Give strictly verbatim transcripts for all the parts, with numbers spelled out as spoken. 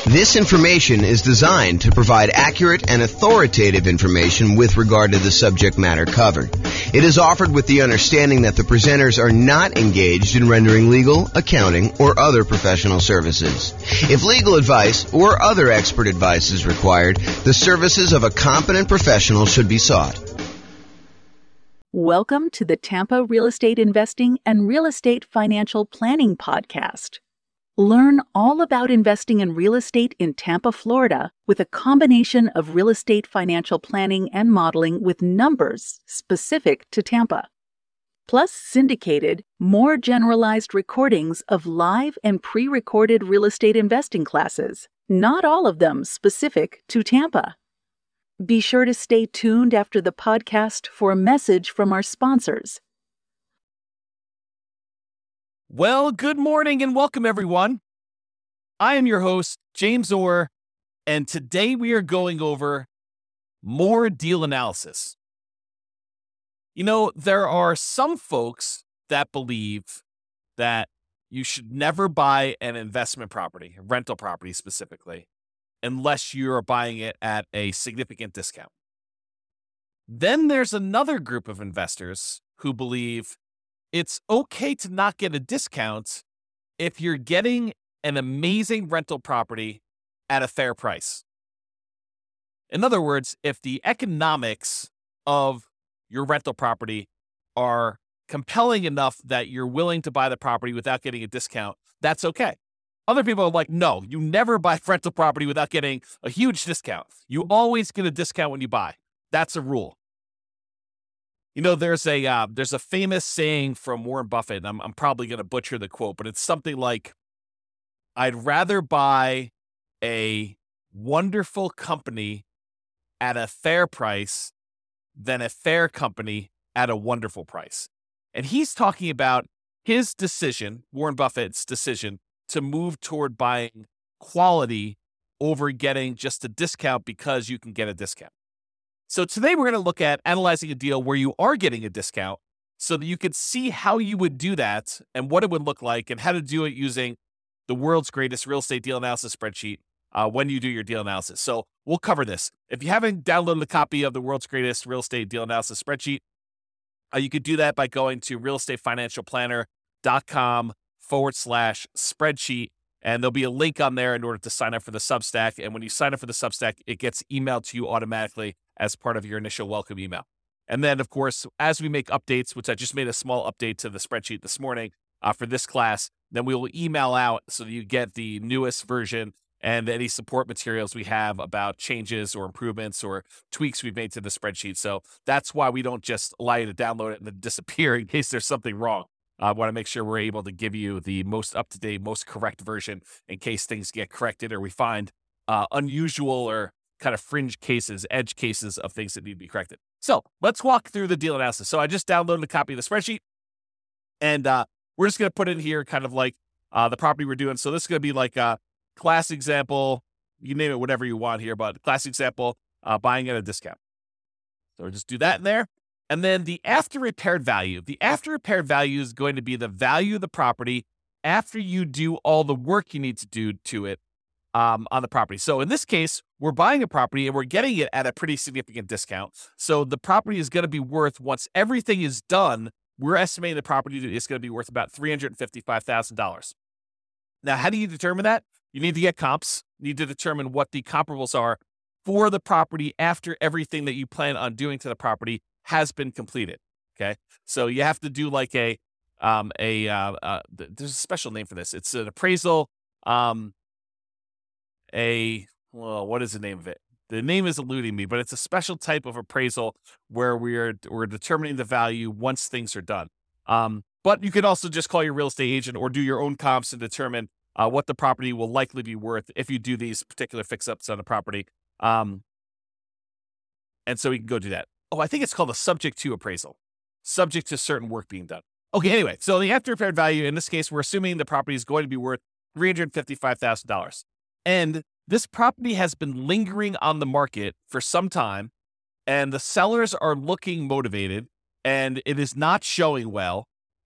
This information is designed to provide accurate and authoritative information with regard to the subject matter covered. It is offered with the understanding that the presenters are not engaged in rendering legal, accounting, or other professional services. If legal advice or other expert advice is required, the services of a competent professional should be sought. Welcome to the Tampa Real Estate Investing and Real Estate Financial Planning Podcast. Learn all about investing in real estate in Tampa, Florida, with a combination of real estate financial planning and modeling with numbers specific to Tampa. Plus syndicated, more generalized recordings of live and pre-recorded real estate investing classes, not all of them specific to Tampa. Be sure to stay tuned after the podcast for a message from our sponsors. Well, good morning and welcome, everyone. I am your host, James Orr, and today we are going over more deal analysis. You know, there are some folks that believe that you should never buy an investment property, a rental property specifically, unless you're buying it at a significant discount. Then there's another group of investors who believe it's okay to not get a discount if you're getting an amazing rental property at a fair price. In other words, if the economics of your rental property are compelling enough that you're willing to buy the property without getting a discount, that's okay. Other people are like, no, you never buy rental property without getting a huge discount. You always get a discount when you buy. That's a rule. You know, there's a uh, there's a famous saying from Warren Buffett, and I'm, I'm probably going to butcher the quote, but it's something like, I'd rather buy a wonderful company at a fair price than a fair company at a wonderful price. And he's talking about his decision, Warren Buffett's decision, to move toward buying quality over getting just a discount because you can get a discount. So today we're going to look at analyzing a deal where you are getting a discount so that you could see how you would do that and what it would look like and how to do it using the world's greatest real estate deal analysis spreadsheet uh, when you do your deal analysis. So we'll cover this. If you haven't downloaded a copy of the world's greatest real estate deal analysis spreadsheet, uh, you could do that by going to realestateFinancialPlanner.com forward slash spreadsheet. And there'll be a link on there in order to sign up for the Substack. And when you sign up for the Substack, it gets emailed to you automatically as part of your initial welcome email. And then, of course, as we make updates, which I just made a small update to the spreadsheet this morning uh, for this class, then we will email out so that you get the newest version and any support materials we have about changes or improvements or tweaks we've made to the spreadsheet. So that's why we don't just allow you to download it and then disappear in case there's something wrong. I want to make sure we're able to give you the most up-to-date, most correct version in case things get corrected or we find uh, unusual or kind of fringe cases, edge cases of things that need to be corrected. So let's walk through the deal analysis. So I just downloaded a copy of the spreadsheet, and uh, we're just going to put in here kind of like uh, the property we're doing. So this is going to be like a class example. You name it, whatever you want here, but class example, uh, buying at a discount. So we'll just do that in there. And then the after repaired value. The after repaired value is going to be the value of the property after you do all the work you need to do to it um, on the property. So in this case, we're buying a property and we're getting it at a pretty significant discount. So the property is going to be worth, once everything is done, we're estimating the property is going to be worth about three hundred fifty-five thousand dollars. Now, how do you determine that? You need to get comps. You need to determine what the comparables are for the property after everything that you plan on doing to the property has been completed. Okay, so you have to do like a um, a uh, uh, there's a special name for this. It's an appraisal. Um, a well, what is the name of it? The name is eluding me, but it's a special type of appraisal where we're we're determining the value once things are done. Um, but you can also just call your real estate agent or do your own comps and determine uh, what the property will likely be worth if you do these particular fix-ups on the property. Um, and so we can go do that. Oh, I think it's called a subject to appraisal, subject to certain work being done. Okay, anyway, so the after repaired value, in this case, we're assuming the property is going to be worth three hundred fifty-five thousand dollars. And this property has been lingering on the market for some time, and the sellers are looking motivated, and it is not showing well.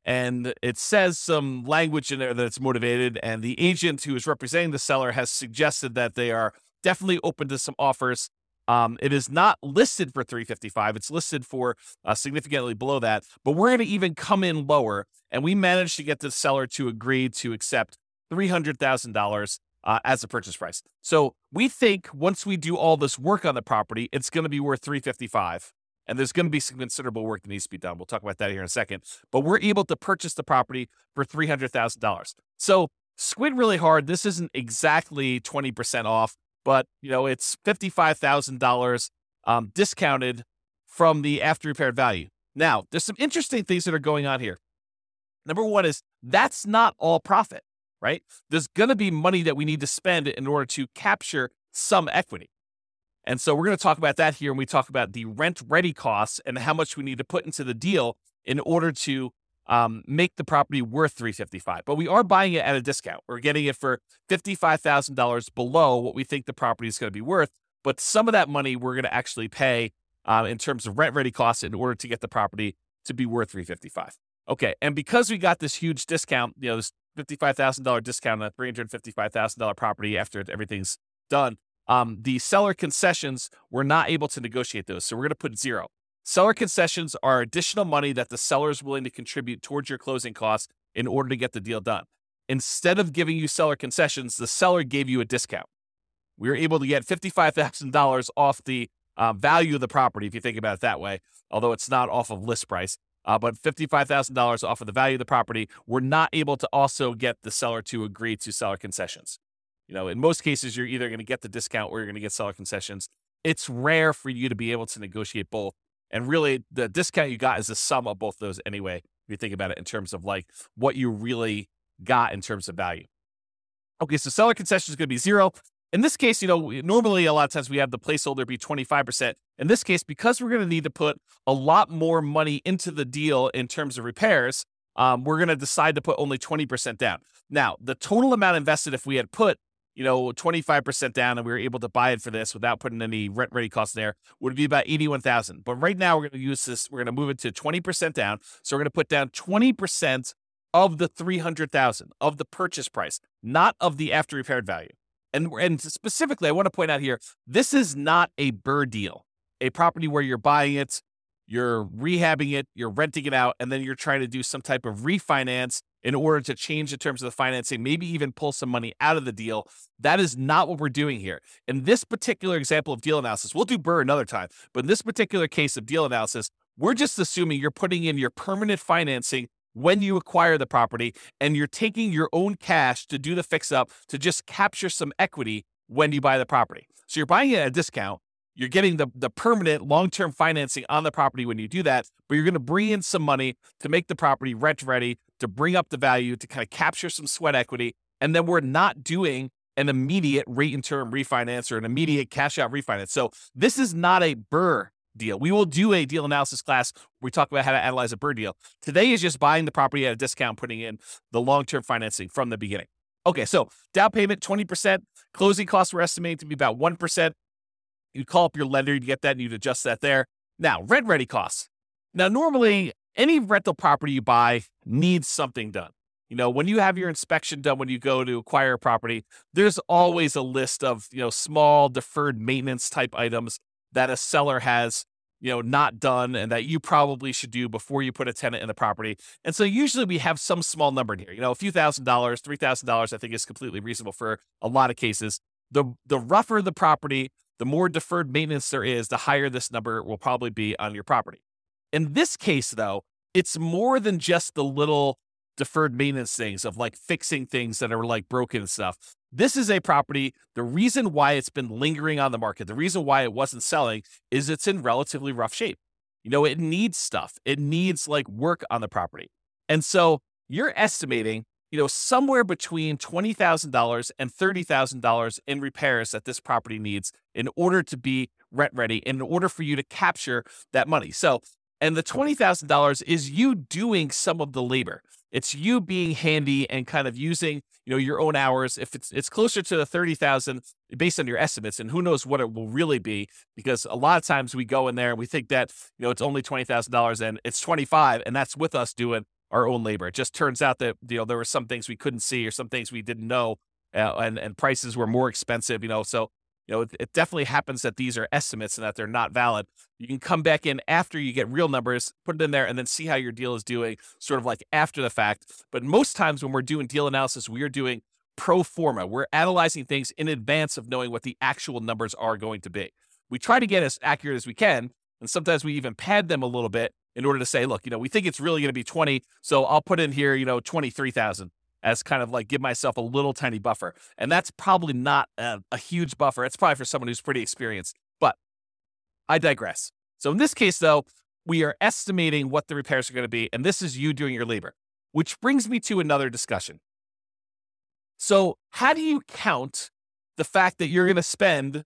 and it says some language in there that it's motivated, and the agent who is representing the seller has suggested that they are definitely open to some offers. Um, it is not listed for three fifty-five. It's listed for uh, significantly below that, but we're going to even come in lower, and we managed to get the seller to agree to accept three hundred thousand dollars uh, as a purchase price. So we think once we do all this work on the property, it's going to be worth three fifty-five, and there's going to be some considerable work that needs to be done. We'll talk about that here in a second, but we're able to purchase the property for three hundred thousand dollars. So squint really hard. This isn't exactly twenty percent off, but you know, it's fifty-five thousand dollars um, discounted from the after repaired value. Now, there's some interesting things that are going on here. Number one is that's not all profit, right? There's going to be money that we need to spend in order to capture some equity. And so we're going to talk about that here when we talk about the rent ready costs and how much we need to put into the deal in order to Um, make the property worth three fifty-five, but we are buying it at a discount. We're getting it for fifty-five thousand dollars below what we think the property is going to be worth. But some of that money we're going to actually pay uh, in terms of rent ready costs in order to get the property to be worth three fifty-five. Okay, and because we got this huge discount, you know, this fifty-five thousand dollars discount on a three hundred fifty-five thousand dollars property after everything's done, um, the seller concessions, we're not able to negotiate those, so we're going to put zero. Seller concessions are additional money that the seller is willing to contribute towards your closing costs in order to get the deal done. Instead of giving you seller concessions, the seller gave you a discount. We were able to get fifty-five thousand dollars off the uh, value of the property, if you think about it that way, although it's not off of list price, uh, but fifty-five thousand dollars off of the value of the property. We're not able to also get the seller to agree to seller concessions. You know, in most cases, you're either going to get the discount or you're going to get seller concessions. It's rare for you to be able to negotiate both. And really, the discount you got is the sum of both those anyway, if you think about it in terms of like what you really got in terms of value. Okay, so seller concession is going to be zero. In this case, you know, normally a lot of times we have the placeholder be twenty-five percent. In this case, because we're going to need to put a lot more money into the deal in terms of repairs, um, we're going to decide to put only twenty percent down. Now, the total amount invested, if we had put you know, twenty-five percent down and we were able to buy it for this without putting any rent ready costs there, would be about eighty-one thousand. But right now we're going to use this, we're going to move it to twenty percent down. So we're going to put down twenty percent of the three hundred thousand of the purchase price, not of the after repaired value. And, and specifically, I want to point out here, this is not a B R R R R deal, a property where you're buying it, you're rehabbing it, you're renting it out, and then you're trying to do some type of refinance in order to change the terms of the financing, maybe even pull some money out of the deal. That is not what we're doing here. In this particular example of deal analysis, we'll do B R R R R another time, but in this particular case of deal analysis, we're just assuming you're putting in your permanent financing when you acquire the property, and you're taking your own cash to do the fix up to just capture some equity when you buy the property. So you're buying it at a discount. You're getting the, the permanent long-term financing on the property when you do that, but you're going to bring in some money to make the property rent ready, to bring up the value, to kind of capture some sweat equity. And then we're not doing an immediate rate and term refinance or an immediate cash out refinance. So this is not a B R R R R deal. We will do a deal analysis class where we talk about how to analyze a B R R R R deal. Today is just buying the property at a discount, putting in the long-term financing from the beginning. Okay, so down payment, twenty percent. Closing costs we're estimating to be about one percent. You'd call up your lender, you'd get that, and you'd adjust that there. Now, rent ready costs. Now, normally, any rental property you buy needs something done. You know, when you have your inspection done, when you go to acquire a property, there's always a list of, you know, small deferred maintenance type items that a seller has, you know, not done and that you probably should do before you put a tenant in the property. And so usually we have some small number in here, you know, a few thousand dollars, three thousand dollars, I think is completely reasonable for a lot of cases. The, the rougher the property, the more deferred maintenance there is, the higher this number will probably be on your property. In this case, though, it's more than just the little deferred maintenance things of like fixing things that are like broken and stuff. This is a property. The reason why it's been lingering on the market, the reason why it wasn't selling is it's in relatively rough shape. You know, it needs stuff. It needs like work on the property. And so you're estimating, you know, somewhere between twenty thousand dollars and thirty thousand dollars in repairs that this property needs in order to be rent ready, in order for you to capture that money. So, and the twenty thousand dollars is you doing some of the labor. It's you being handy and kind of using, you know, your own hours. If it's it's closer to the thirty thousand dollars based on your estimates, and who knows what it will really be, because a lot of times we go in there and we think that, you know, it's only twenty thousand dollars and it's twenty-five, and that's with us doing our own labor. It just turns out that, you know, there were some things we couldn't see or some things we didn't know, uh, and, and prices were more expensive, you know, so, you know, it, it definitely happens that these are estimates and that they're not valid. You can come back in after you get real numbers, put it in there, and then see how your deal is doing sort of like after the fact. But most times when we're doing deal analysis, we are doing pro forma. We're analyzing things in advance of knowing what the actual numbers are going to be. We try to get as accurate as we can, and sometimes we even pad them a little bit in order to say, look, you know, we think it's really going to be twenty, so I'll put in here, you know, twenty-three thousand as kind of like give myself a little tiny buffer. And that's probably not a, a huge buffer. It's probably for someone who's pretty experienced, but I digress. So in this case, though, we are estimating what the repairs are going to be, and this is you doing your labor, which brings me to another discussion. So how do you count the fact that you're going to spend,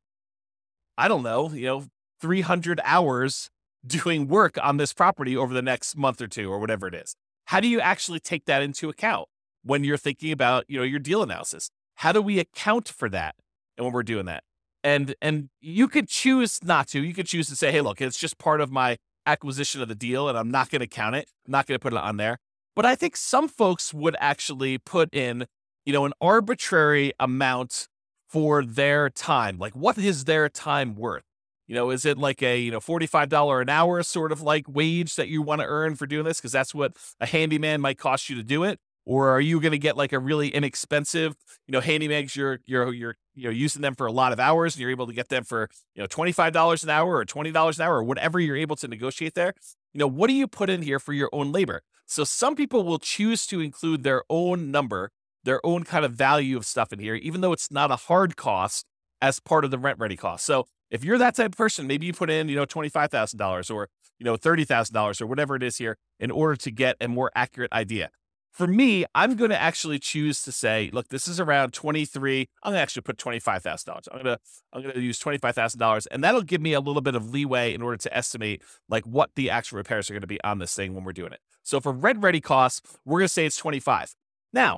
I don't know, you know, three hundred hours doing work on this property over the next month or two or whatever it is? How do you actually take that into account when you're thinking about, you know, your deal analysis? How do we account for that? And when we're doing that, and, and you could choose not to, you could choose to say, hey, look, it's just part of my acquisition of the deal and I'm not going to count it. I'm not going to put it on there. But I think some folks would actually put in, you know, an arbitrary amount for their time. Like, what is their time worth? You know, is it like a, you know, forty-five dollars an hour sort of like wage that you want to earn for doing this? Because that's what a handyman might cost you to do it. Or are you going to get like a really inexpensive, you know, handymans, you're, you're, you're, you know, using them for a lot of hours and you're able to get them for, you know, twenty-five dollars an hour or twenty dollars an hour or whatever you're able to negotiate there. You know, what do you put in here for your own labor? So some people will choose to include their own number, their own kind of value of stuff in here, even though it's not a hard cost as part of the rent ready cost. So if you're that type of person, maybe you put in, you know, twenty-five thousand dollars or, you know, thirty thousand dollars or whatever it is here in order to get a more accurate idea. For me, I'm going to actually choose to say, look, this is around twenty-three. I'm going to actually put twenty-five thousand dollars. I'm going to, I'm going to use twenty-five thousand dollars, and that'll give me a little bit of leeway in order to estimate like what the actual repairs are going to be on this thing when we're doing it. So for rent ready costs, we're going to say it's twenty-five. Now,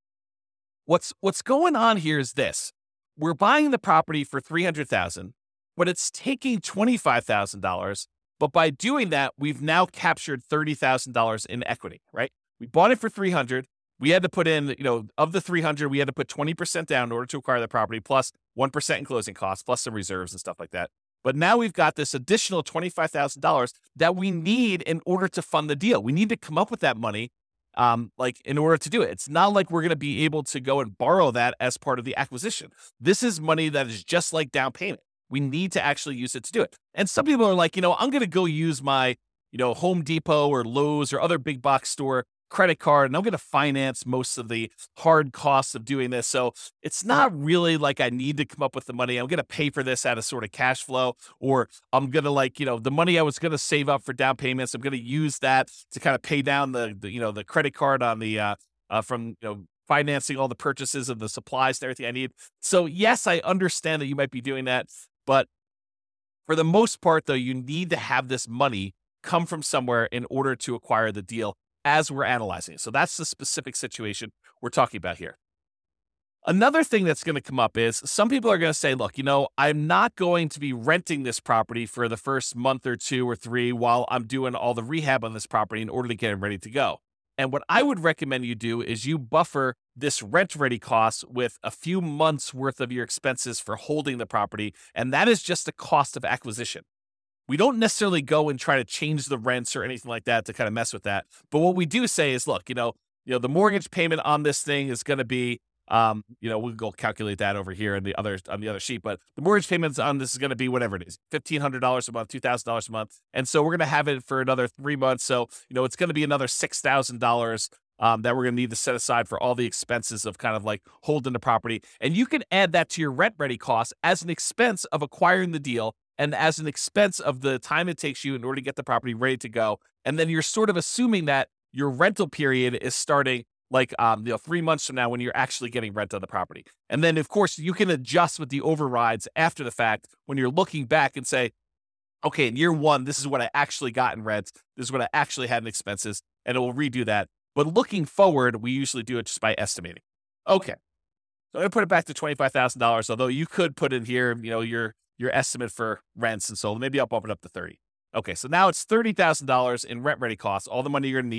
what's, what's going on here is this. We're buying the property for three hundred thousand dollars, but it's taking twenty-five thousand dollars. But by doing that, we've now captured thirty thousand dollars in equity, right? We bought it for three hundred. We had to put in, you know, of the three hundred, we had to put twenty percent down in order to acquire the property, plus one percent in closing costs, plus some reserves and stuff like that. But now we've got this additional twenty-five thousand dollars that we need in order to fund the deal. We need to come up with that money, um, like in order to do it. It's not like we're going to be able to go and borrow that as part of the acquisition. This is money that is just like down payment. We need to actually use it to do it. And some people are like, you know, I'm going to go use my, you know, Home Depot or Lowe's or other big box store credit card, and I'm going to finance most of the hard costs of doing this. So it's not really like I need to come up with the money. I'm going to pay for this out of sort of cash flow, or I'm going to like, you know, the money I was going to save up for down payments, I'm going to use that to kind of pay down the, the you know, the credit card on the, uh, uh, from, you know, financing all the purchases of the supplies and everything I need. So yes, I understand that you might be doing that, but for the most part though, you need to have this money come from somewhere in order to acquire the deal as we're analyzing it. So that's the specific situation we're talking about here. Another thing that's going to come up is some people are going to say, look, you know, I'm not going to be renting this property for the first month or two or three while I'm doing all the rehab on this property in order to get it ready to go. And what I would recommend you do is you buffer this rent ready cost with a few months worth of your expenses for holding the property. And that is just the cost of acquisition. We don't necessarily go and try to change the rents or anything like that to kind of mess with that. But what we do say is, look, you know, you know, the mortgage payment on this thing is going to be, um, you know, we'll go calculate that over here in the other on the other sheet. But the mortgage payments on this is going to be whatever it is, fifteen hundred dollars a month, two thousand dollars a month, and so we're going to have it for another three months. So you know, it's going to be another six thousand dollars. Um, that we're going to need to set aside for all the expenses of kind of like holding the property. And you can add that to your rent ready costs as an expense of acquiring the deal and as an expense of the time it takes you in order to get the property ready to go. And then you're sort of assuming that your rental period is starting like um, you know, three months from now when you're actually getting rent on the property. And then, of course, you can adjust with the overrides after the fact when you're looking back and say, okay, in year one, this is what I actually got in rent. This is what I actually had in expenses, and it will redo that. But looking forward, we usually do it just by estimating. Okay, so I'm going to put it back to twenty-five thousand dollars, although you could put in here, you know, your your estimate for rents and so maybe I'll bump it up to thirty. Okay, so now it's thirty thousand dollars in rent ready costs, all the money you're going to need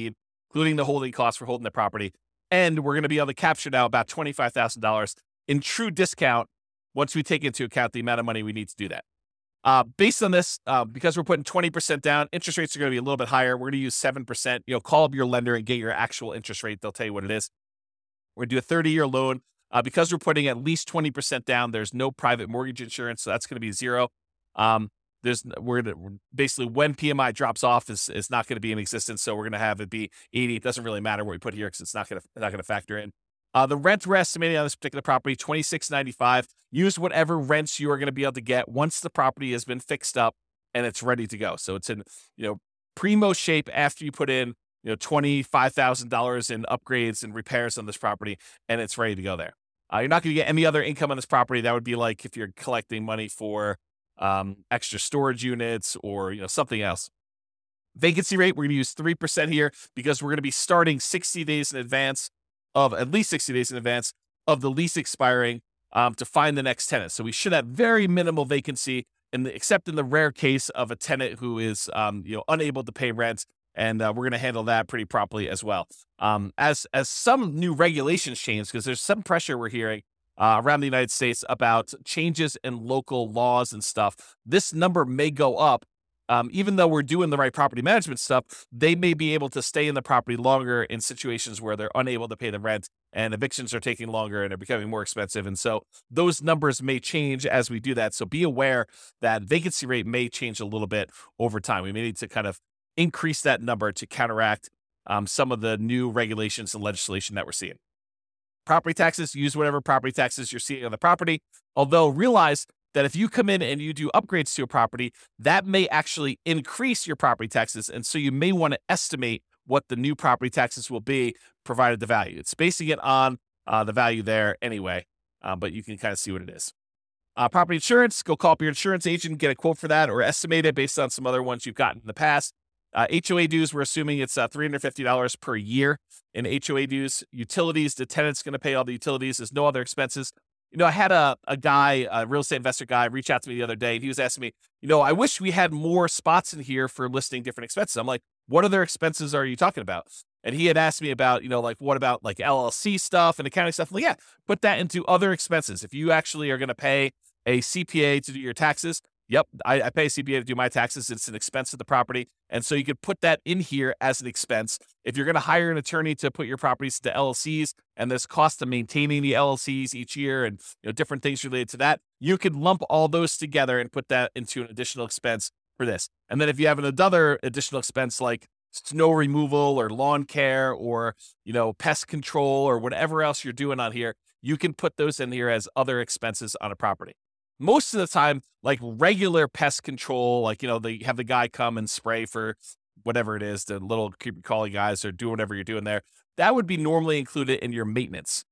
including the holding costs for holding the property. And we're going to be able to capture now about twenty-five thousand dollars in true discount once we take into account the amount of money we need to do that. Uh, based on this, uh, because we're putting twenty percent down, interest rates are going to be a little bit higher. We're going to use seven percent. You know, call up your lender and get your actual interest rate. They'll tell you what it is. We're going to do a thirty-year loan. Uh, because we're putting at least twenty percent down, there's no private mortgage insurance, so that's going to be zero. Um, there's we're gonna, basically when P M I drops off is is not going to be in existence, so we're going to have it be eighty. It doesn't really matter what we put here because it's not going to not going to factor in. Uh, the rent we're estimating on this particular property, twenty-six ninety-five. Use whatever rents you are going to be able to get once the property has been fixed up and it's ready to go. So it's in you know primo shape after you put in you know twenty-five thousand dollars in upgrades and repairs on this property, and it's ready to go there. Uh, you're not going to get any other income on this property. That would be like if you're collecting money for um, extra storage units or you know something else. Vacancy rate, we're going to use three percent here because we're going to be starting sixty days in advance of at least sixty days in advance of the lease expiring um, to find the next tenant. So we should have very minimal vacancy, in the, except in the rare case of a tenant who is um, you know unable to pay rent. And uh, we're going to handle that pretty properly as well. Um, as as some new regulations change, because there's some pressure we're hearing uh, around the United States about changes in local laws and stuff, this number may go up. Um, even though we're doing the right property management stuff, they may be able to stay in the property longer in situations where they're unable to pay the rent and evictions are taking longer and are becoming more expensive. And so those numbers may change as we do that. So be aware that vacancy rate may change a little bit over time. We may need to kind of increase that number to counteract um, some of the new regulations and legislation that we're seeing. Property taxes, use whatever property taxes you're seeing on the property. Although realize that if you come in and you do upgrades to a property, that may actually increase your property taxes. And so you may want to estimate what the new property taxes will be provided the value. It's basing it on uh, the value there anyway, uh, but you can kind of see what it is. Uh, property insurance, go call up your insurance agent, get a quote for that or estimate it based on some other ones you've gotten in the past. Uh, H O A dues, we're assuming it's uh, three hundred fifty dollars per year in H O A dues. Utilities, the tenant's going to pay all the utilities. There's no other expenses. You know, I had a, a guy, a real estate investor guy, reach out to me the other day. And he was asking me, you know, I wish we had more spots in here for listing different expenses. I'm like, what other expenses are you talking about? And he had asked me about, you know, like, what about like L L C stuff and accounting stuff? I'm like, yeah, put that into other expenses. If you actually are going to pay a C P A to do your taxes, yep, I, I pay a C P A to do my taxes. It's an expense of the property. And so you could put that in here as an expense. If you're going to hire an attorney to put your properties to L L Cs and there's cost of maintaining the L L Cs each year and you know different things related to that, you could lump all those together and put that into an additional expense for this. And then if you have another additional expense like snow removal or lawn care or, you know, pest control or whatever else you're doing on here, you can put those in here as other expenses on a property. Most of the time, like regular pest control, like, you know, they have the guy come and spray for whatever it is, the little creepy crawly guys or do whatever you're doing there. That would be normally included in your maintenance.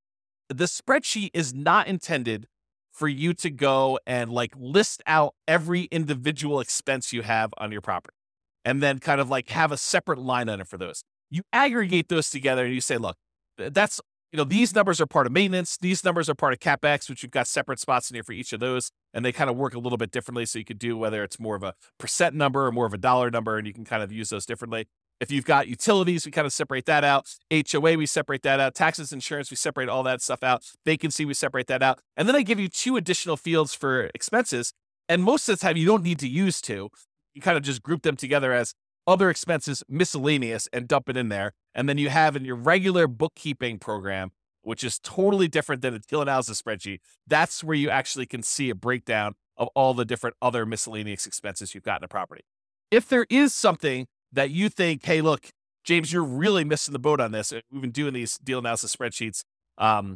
The spreadsheet is not intended for you to go and like list out every individual expense you have on your property and then kind of like have a separate line item for those. You aggregate those together and you say, look, that's You know, these numbers are part of maintenance. These numbers are part of CapEx, which you've got separate spots in here for each of those. And they kind of work a little bit differently. So you could do whether it's more of a percent number or more of a dollar number, and you can kind of use those differently. If you've got utilities, we kind of separate that out. H O A, we separate that out. Taxes, insurance, we separate all that stuff out. Vacancy, we separate that out. And then I give you two additional fields for expenses. And most of the time, you don't need to use two. You kind of just group them together as other expenses, miscellaneous, and dump it in there. And then you have in your regular bookkeeping program, which is totally different than a deal analysis spreadsheet. That's where you actually can see a breakdown of all the different other miscellaneous expenses you've got in a property. If there is something that you think, hey, look, James, you're really missing the boat on this. We've been doing these deal analysis spreadsheets um,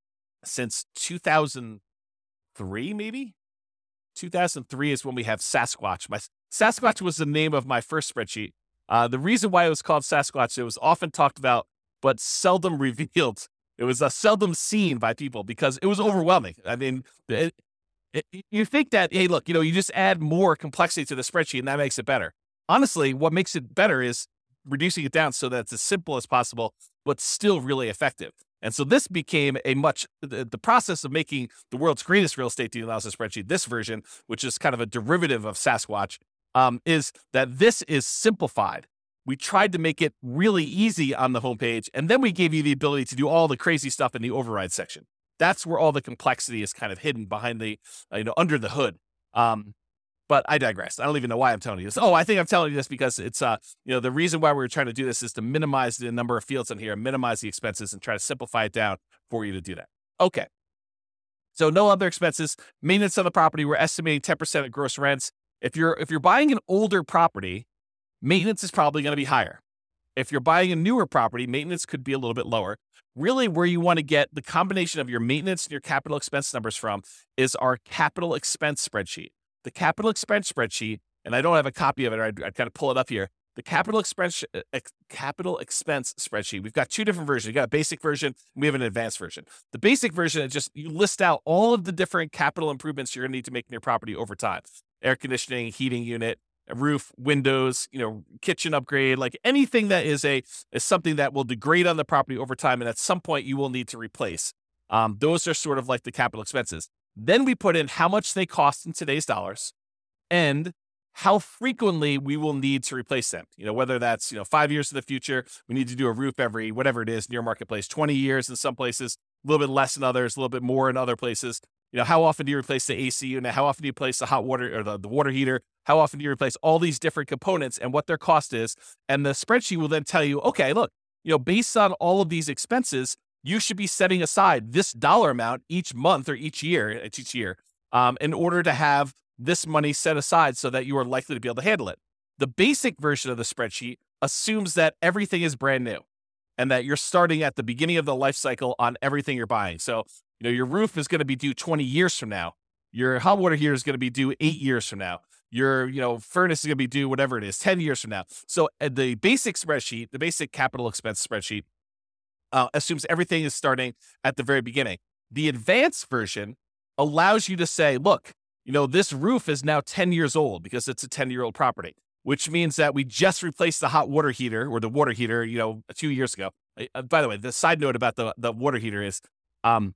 since two thousand three, maybe? two thousand three is when we have Sasquatch. My Sasquatch was the name of my first spreadsheet. Uh, the reason why it was called Sasquatch, it was often talked about, but seldom revealed. It was uh, seldom seen by people because it was overwhelming. I mean, it, it, you think that, hey, look, you know, you just add more complexity to the spreadsheet and that makes it better. Honestly, what makes it better is reducing it down so that it's as simple as possible, but still really effective. And so this became a much, the, the process of making the world's greatest real estate deal analysis spreadsheet, this version, which is kind of a derivative of Sasquatch, um, is that this is simplified. we tried to make it really easy on the homepage, and then we gave you the ability to do all the crazy stuff in the override section. That's where all the complexity is kind of hidden behind the, you know, under the hood. Um, but I digress. I don't even know why I'm telling you this. Oh, I think I'm telling you this because it's, uh, you know, the reason why we were trying to do this is to minimize the number of fields in here, minimize the expenses, and try to simplify it down for you to do that. Okay. So no other expenses. Maintenance on the property, we're estimating ten percent of gross rents. If you're if you're buying an older property, maintenance is probably going to be higher. If you're buying a newer property, maintenance could be a little bit lower. Really, where you want to get the combination of your maintenance and your capital expense numbers from is our capital expense spreadsheet. The capital expense spreadsheet, and I don't have a copy of it, I'd, I'd kind of pull it up here. The capital expense ex, capital expense spreadsheet. We've got two different versions. We've got a basic version, and we have an advanced version. The basic version is just you list out all of the different capital improvements you're going to need to make in your property over time. Air conditioning, heating unit, a roof, windows, you know, kitchen upgrade, like anything that is a is something that will degrade on the property over time, and at some point you will need to replace. Um, those are sort of like the capital expenses. Then we put in how much they cost in today's dollars, and how frequently we will need to replace them. You know, whether that's, you know, five years in the future, we need to do a roof every, whatever it is, near marketplace, twenty years in some places, a little bit less in others, a little bit more in other places. You know, how often do you replace the A C unit? How often do you replace the hot water or the, the water heater? How often do you replace all these different components and what their cost is? And the spreadsheet will then tell you, okay, look, you know, based on all of these expenses, you should be setting aside this dollar amount each month or each year, it's each year, um, in order to have this money set aside so that you are likely to be able to handle it. The basic version of the spreadsheet assumes that everything is brand new and that you're starting at the beginning of the life cycle on everything you're buying. So, you know, your roof is going to be due twenty years from now. Your hot water heater is going to be due eight years from now. Your, you know, furnace is going to be due whatever it is, ten years from now. So uh, the basic spreadsheet, the basic capital expense spreadsheet, uh, assumes everything is starting at the very beginning. The advanced version allows you to say, look, you know, this roof is now ten years old because it's a ten-year-old property, which means that we just replaced the hot water heater or the water heater, you know, a few years ago. Uh, by the way, the side note about the, the water heater is um,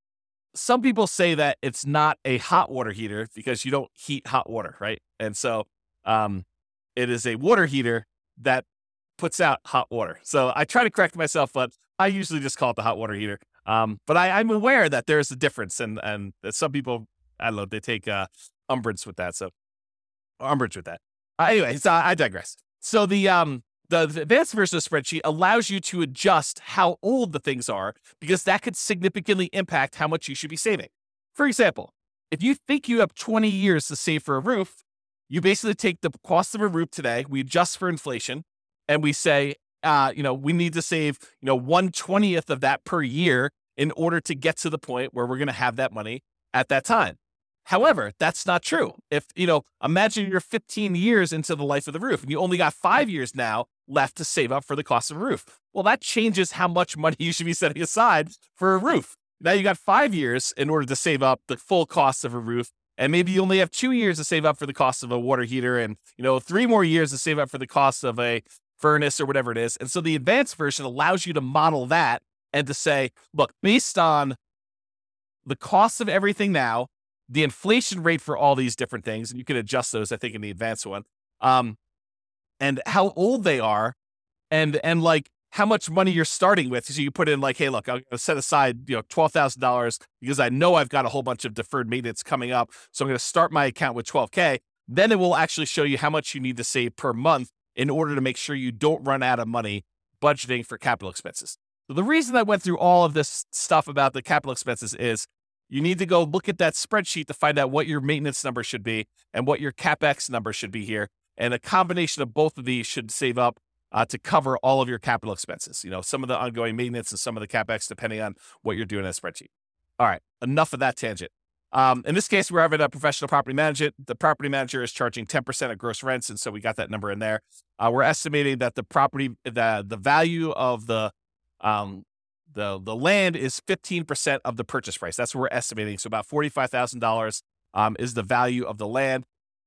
some people say that it's not a hot water heater because you don't heat hot water, right? And so um, it is a water heater that puts out hot water. So I try to correct myself, but I usually just call it the hot water heater. Um, but I, I'm aware that there's a difference, and and that some people, I don't know, they take uh, umbrage with that. So umbrage with that. Uh, anyway, so I digress. So the um the, the advanced version of the spreadsheet allows you to adjust how old the things are because that could significantly impact how much you should be saving. For example, if you think you have twenty years to save for a roof, you basically take the cost of a roof today, we adjust for inflation, and we say, uh, you know, we need to save, you know, one twentieth of that per year in order to get to the point where we're going to have that money at that time. However, that's not true. If, you know, imagine you're fifteen years into the life of the roof and you only got five years now left to save up for the cost of a roof. Well, that changes how much money you should be setting aside for a roof. Now you got five years in order to save up the full cost of a roof. And maybe you only have two years to save up for the cost of a water heater and, you know, three more years to save up for the cost of a furnace or whatever it is. And so the advanced version allows you to model that and to say, look, based on the cost of everything now, the inflation rate for all these different things, and you can adjust those, I think, in the advanced one, um, and how old they are, and and like how much money you're starting with. So you put in like, hey, look, I'm going to set aside, you know, twelve thousand dollars because I know I've got a whole bunch of deferred maintenance coming up. So I'm going to start my account with twelve K. Then it will actually show you how much you need to save per month in order to make sure you don't run out of money budgeting for capital expenses. So the reason I went through all of this stuff about the capital expenses is you need to go look at that spreadsheet to find out what your maintenance number should be and what your CapEx number should be here. And a combination of both of these should save up uh, to cover all of your capital expenses. You know, some of the ongoing maintenance and some of the CapEx, depending on what you're doing in that spreadsheet. All right, enough of that tangent. Um, in this case, we're having a professional property manager. The property manager is charging ten percent of gross rents, and so we got that number in there. Uh, we're estimating that the property, the the value of the um, the the land is fifteen percent of the purchase price. That's what we're estimating. So about forty-five thousand dollars um, is the value of the land.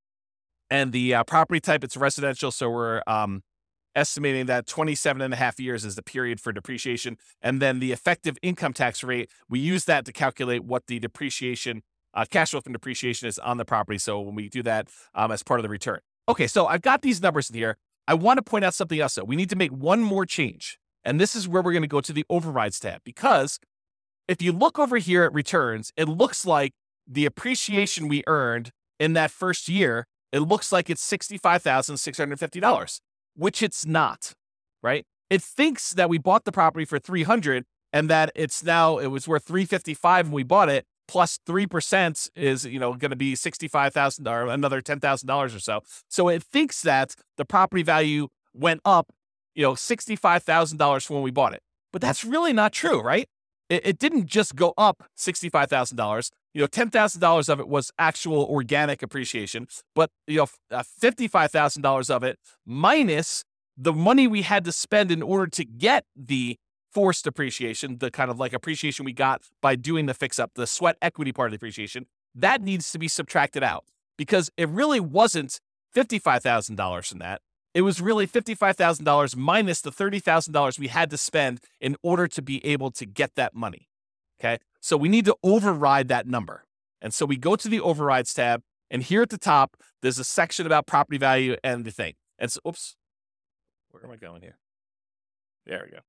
And the uh, property type, it's residential. So we're um, estimating that twenty-seven and a half years is the period for depreciation. And then the effective income tax rate, we use that to calculate what the depreciation, uh, cash flow from depreciation is on the property. So when we do that um, as part of the return. Okay, so I've got these numbers in here. I want to point out something else, though. We need to make one more change. And this is where we're going to go to the overrides tab, because if you look over here at returns, it looks like the appreciation we earned in that first year, it looks like it's sixty-five thousand six hundred fifty dollars, which it's not, right? It thinks that we bought the property for three hundred dollars and that it's now, it was worth three hundred fifty-five dollars when we bought it, plus three percent is, you know, going to be sixty-five thousand dollars or another ten thousand dollars or so. So it thinks that the property value went up, you know, sixty-five thousand dollars from when we bought it. But that's really not true, right? It, it didn't just go up sixty-five thousand dollars. You know, ten thousand dollars of it was actual organic appreciation, but, you know, uh, fifty-five thousand dollars of it minus the money we had to spend in order to get the forced appreciation, the kind of like appreciation we got by doing the fix up, the sweat equity part of the appreciation, that needs to be subtracted out, because it really wasn't fifty-five thousand dollars from that. It was really fifty-five thousand dollars minus the thirty thousand dollars we had to spend in order to be able to get that money. Okay. So we need to override that number. And so we go to the overrides tab, and here at the top, there's a section about property value and the thing. And so, oops, where am I going here? There we go.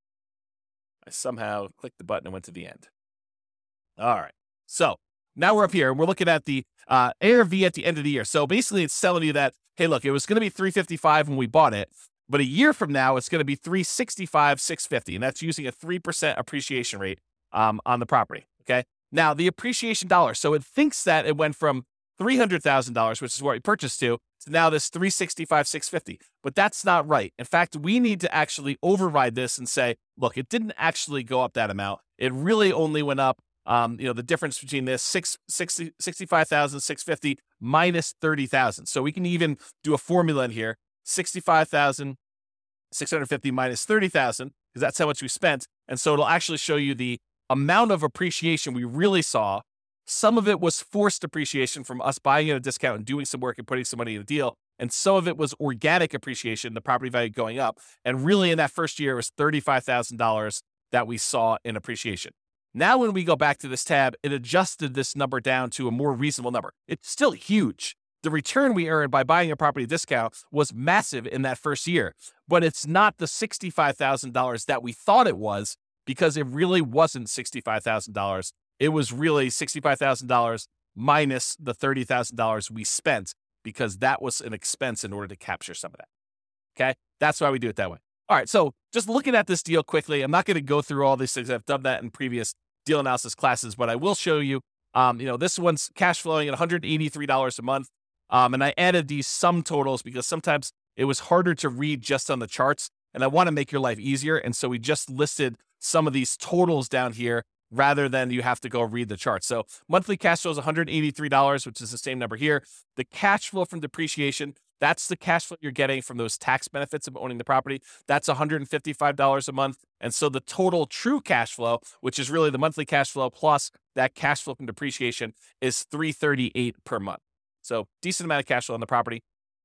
I somehow clicked the button and went to the end. All right. So now we're up here and we're looking at the uh, A R V at the end of the year. So basically it's telling you that, hey, look, it was going to be three hundred fifty-five when we bought it, but a year from now, it's going to be three hundred sixty-five thousand six hundred fifty dollars. And that's using a three percent appreciation rate um, on the property. Okay. Now the appreciation dollars. So it thinks that it went from three hundred thousand dollars, which is what we purchased to, to now this three hundred sixty-five thousand six hundred fifty dollars. But that's not right. In fact, we need to actually override this and say, look, it didn't actually go up that amount. It really only went up, um, you know, the difference between this six, sixty, sixty-five thousand six hundred fifty minus thirty thousand. So we can even do a formula in here, sixty-five thousand six hundred fifty minus thirty thousand, because that's how much we spent. And so it'll actually show you the amount of appreciation we really saw. Some of it was forced appreciation from us buying at a discount and doing some work and putting some money in a deal. And some of it was organic appreciation, the property value going up. And really in that first year, it was thirty-five thousand dollars that we saw in appreciation. Now, when we go back to this tab, it adjusted this number down to a more reasonable number. It's still huge. The return we earned by buying a property discount was massive in that first year, but it's not the sixty-five thousand dollars that we thought it was, because it really wasn't sixty-five thousand dollars. It was really sixty-five thousand dollars minus the thirty thousand dollars we spent, because that was an expense in order to capture some of that. Okay. That's why we do it that way. All right. So just looking at this deal quickly, I'm not going to go through all these things. I've done that in previous deal analysis classes, but I will show you, um, you know, this one's cash flowing at one hundred eighty-three dollars a month. Um, and I added these sum totals because sometimes it was harder to read just on the charts, and I want to make your life easier. And so we just listed some of these totals down here rather than you have to go read the chart. So monthly cash flow is one hundred eighty-three dollars, which is the same number here. The cash flow from depreciation, that's the cash flow you're getting from those tax benefits of owning the property. That's one hundred fifty-five dollars a month. And so the total true cash flow, which is really the monthly cash flow plus that cash flow from depreciation, is three hundred thirty-eight dollars per month. So decent amount of cash flow on the property.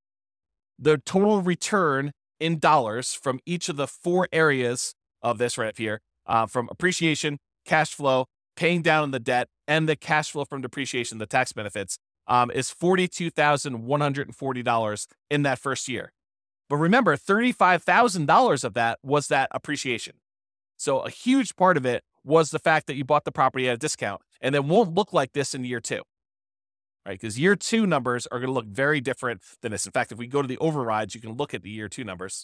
The total return in dollars from each of the four areas of this right here, uh, from appreciation, cash flow, paying down on the debt, and the cash flow from depreciation, the tax benefits, um, is forty-two thousand one hundred forty dollars in that first year. But remember, thirty-five thousand dollars of that was that appreciation. So a huge part of it was the fact that you bought the property at a discount, and it won't look like this in year two, right? Because year two numbers are going to look very different than this. In fact, if we go to the overrides, you can look at the year two numbers.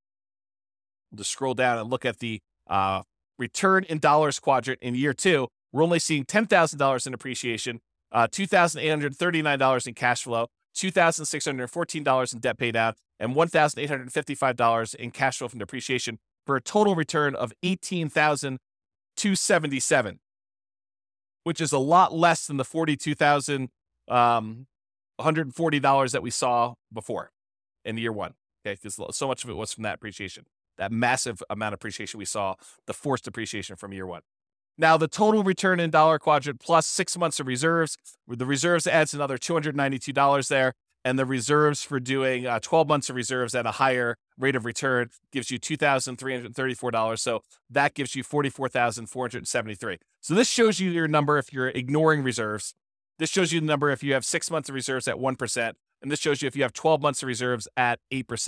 We'll just scroll down and look at the uh, return in dollars quadrant in year two. We're only seeing ten thousand dollars in appreciation, uh, two thousand eight hundred thirty-nine dollars in cash flow, two thousand six hundred fourteen dollars in debt paid out, and one thousand eight hundred fifty-five dollars in cash flow from depreciation, for a total return of eighteen thousand two hundred seventy-seven dollars, which is a lot less than the forty-two thousand one hundred forty dollars that we saw before in year one. Okay, because so much of it was from that appreciation, that massive amount of appreciation we saw, the forced appreciation from year one. Now, the total return in dollar quadrant plus six months of reserves, the reserves adds another two hundred ninety-two dollars there, and the reserves for doing uh, twelve months of reserves at a higher rate of return gives you two thousand three hundred thirty-four dollars. So that gives you forty-four thousand four hundred seventy-three dollars. So this shows you your number if you're ignoring reserves. This shows you the number if you have six months of reserves at one percent. And this shows you if you have twelve months of reserves at eight percent.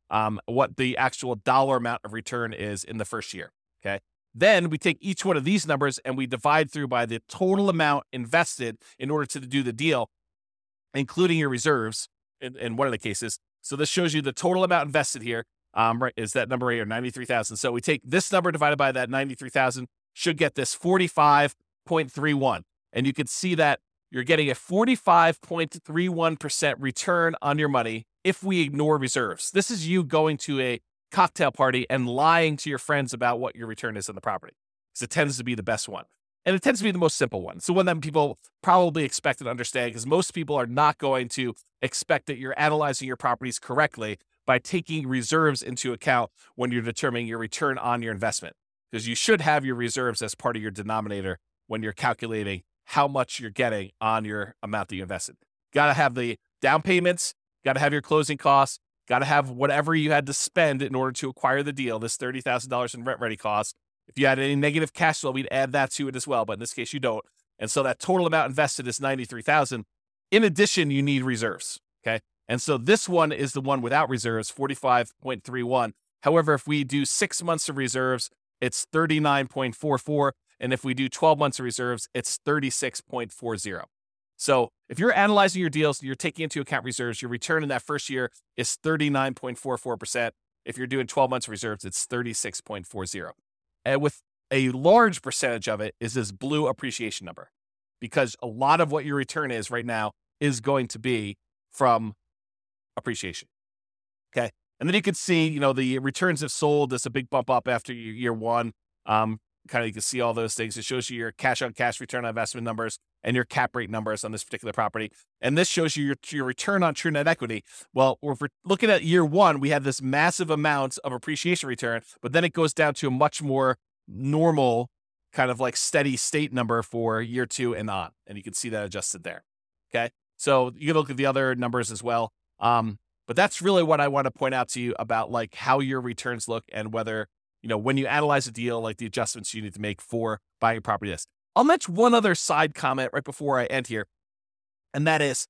um, what the actual dollar amount of return is in the first year. Okay. Then we take each one of these numbers and we divide through by the total amount invested in order to do the deal, including your reserves in, in one of the cases. So this shows you the total amount invested here. Um, right, is that number right here, ninety-three thousand. So we take this number divided by that ninety-three thousand, should get this forty-five point three one. And you can see that you're getting a forty-five point three one percent return on your money if we ignore reserves. This is you going to a cocktail party and lying to your friends about what your return is on the property, because it tends to be the best one. And it tends to be the most simple one. It's the one that people probably expect and understand, because most people are not going to expect that you're analyzing your properties correctly by taking reserves into account when you're determining your return on your investment, because you should have your reserves as part of your denominator when you're calculating how much you're getting on your amount that you invested. Got to have the down payments, got to have your closing costs, got to have whatever you had to spend in order to acquire the deal, this thirty thousand dollars in rent ready costs. If you had any negative cash flow, we'd add that to it as well, but in this case you don't. And so that total amount invested is ninety-three thousand dollars. In addition, you need reserves, okay? And so this one is the one without reserves, forty-five point three one. However, if we do six months of reserves, it's thirty-nine point four four. And if we do twelve months of reserves, it's thirty-six point four zero. So if you're analyzing your deals and you're taking into account reserves, your return in that first year is thirty-nine point four four percent. If you're doing twelve months of reserves, it's thirty-six point four zero. And with a large percentage of it is this blue appreciation number, because a lot of what your return is right now is going to be from appreciation. Okay. And then you can see, you know, the returns have sold. There's a big bump up after year one. Um, kind of, you can see all those things. It shows you your cash on cash return on investment numbers and your cap rate numbers on this particular property. And this shows you your, your return on true net equity. Well, if we're looking at year one, we had this massive amount of appreciation return, but then it goes down to a much more normal kind of like steady state number for year two and on. And you can see that adjusted there. Okay. So you can look at the other numbers as well. Um, but that's really what I want to point out to you about like how your returns look and whether, you know, when you analyze a deal, like the adjustments you need to make for buying a property. This. I'll mention one other side comment right before I end here. And that is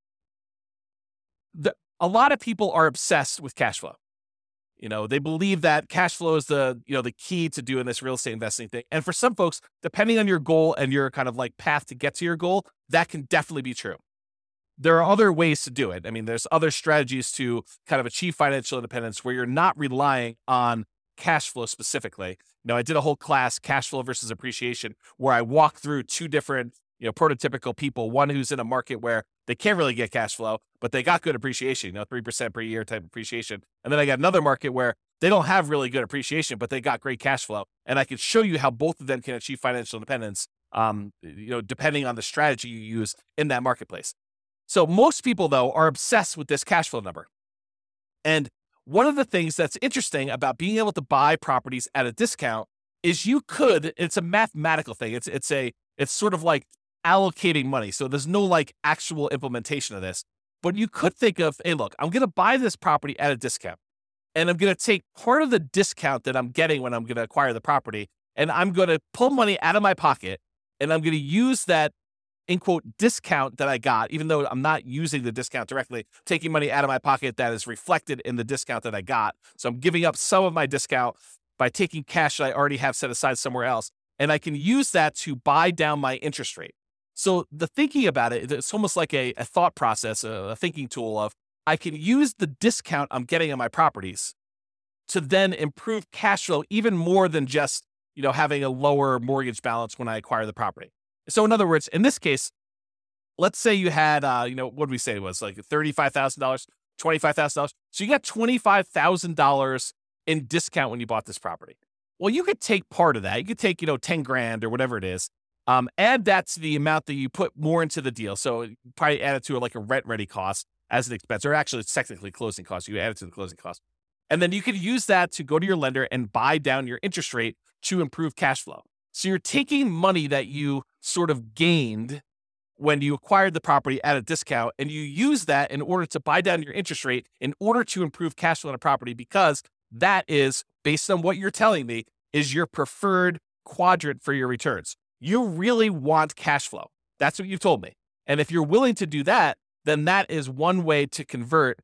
the, a lot of people are obsessed with cash flow. You know, they believe that cash flow is the, you know, the key to doing this real estate investing thing. And for some folks, depending on your goal and your kind of like path to get to your goal, that can definitely be true. There are other ways to do it. I mean, there's other strategies to kind of achieve financial independence where you're not relying on cash flow specifically. You know, I did a whole class, cash flow versus appreciation, where I walked through two different, you know, prototypical people. One who's in a market where they can't really get cash flow, but they got good appreciation, you know, three percent per year type appreciation. And then I got another market where they don't have really good appreciation, but they got great cash flow. And I can show you how both of them can achieve financial independence, um, you know, depending on the strategy you use in that marketplace. So most people, though, are obsessed with this cash flow number. And one of the things that's interesting about being able to buy properties at a discount is you could, it's a mathematical thing. It's, it's a, it's sort of like allocating money. So there's no like actual implementation of this, but you could think of, hey, look, I'm going to buy this property at a discount and I'm going to take part of the discount that I'm getting when I'm going to acquire the property. And I'm going to pull money out of my pocket and I'm going to use that in quote discount that I got, even though I'm not using the discount directly, taking money out of my pocket that is reflected in the discount that I got. So I'm giving up some of my discount by taking cash that I already have set aside somewhere else. And I can use that to buy down my interest rate. So the thinking about it, it's almost like a, a thought process, a, a thinking tool of I can use the discount I'm getting on my properties to then improve cash flow even more than just, you know, having a lower mortgage balance when I acquire the property. So in other words, in this case, let's say you had, uh, you know, what did we say it was like thirty-five thousand dollars, twenty-five thousand dollars. So you got twenty-five thousand dollars in discount when you bought this property. Well, you could take part of that. You could take, you know, ten grand or whatever it is. Um, add that to the amount that you put more into the deal. So probably add it to like a rent ready cost as an expense, or actually it's technically closing cost. You add it to the closing cost. And then you could use that to go to your lender and buy down your interest rate to improve cash flow. So you're taking money that you sort of gained when you acquired the property at a discount, and you use that in order to buy down your interest rate in order to improve cash flow on a property, because that is, based on what you're telling me, is your preferred quadrant for your returns. You really want cash flow. That's what you've told me. And if you're willing to do that, then that is one way to convert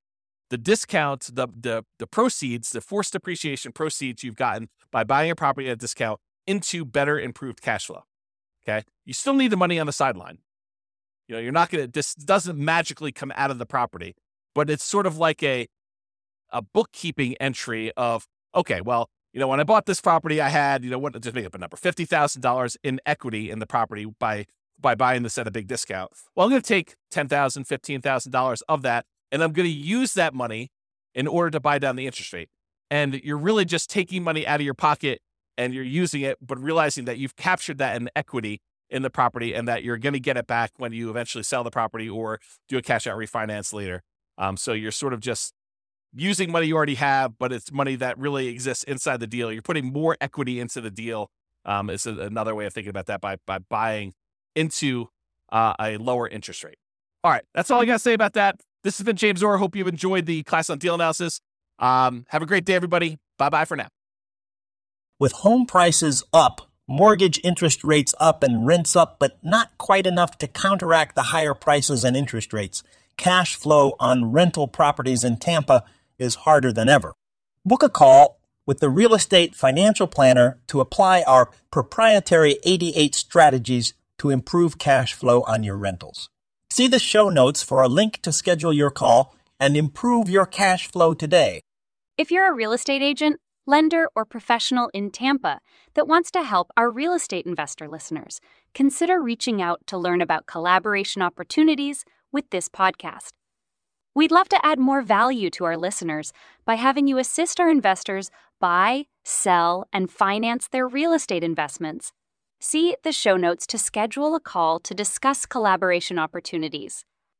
the discount, the, the, the proceeds, the forced depreciation proceeds you've gotten by buying a property at a discount into better improved cash flow. Okay. You still need the money on the sideline. You know, you're not going to, this doesn't magically come out of the property, but it's sort of like a, a bookkeeping entry of, okay, well, you know, when I bought this property, I had, you know, what, just make up a number, fifty thousand dollars in equity in the property by, by buying this at a big discount. Well, I'm going to take ten thousand dollars, fifteen thousand dollars of that, and I'm going to use that money in order to buy down the interest rate. And you're really just taking money out of your pocket and you're using it, but realizing that you've captured that in equity in the property and that you're going to get it back when you eventually sell the property or do a cash out refinance later. Um, so you're sort of just using money you already have, but it's money that really exists inside the deal. You're putting more equity into the deal. Um, is another way of thinking about that by, by buying into uh, a lower interest rate. All right. That's all I got to say about that. This has been James Orr. Hope you've enjoyed the class on deal analysis. Um, have a great day, everybody. Bye-bye for now. With home prices up, mortgage interest rates up, and rents up, but not quite enough to counteract the higher prices and interest rates, cash flow on rental properties in Tampa is harder than ever. Book a call with the Real Estate Financial Planner to apply our proprietary eighty-eight strategies to improve cash flow on your rentals. See the show notes for a link to schedule your call and improve your cash flow today. If you're a real estate agent, lender, or professional in Tampa that wants to help our real estate investor listeners, consider reaching out to learn about collaboration opportunities with this podcast. We'd love to add more value to our listeners by having you assist our investors buy, sell, and finance their real estate investments. See the show notes to schedule a call to discuss collaboration opportunities.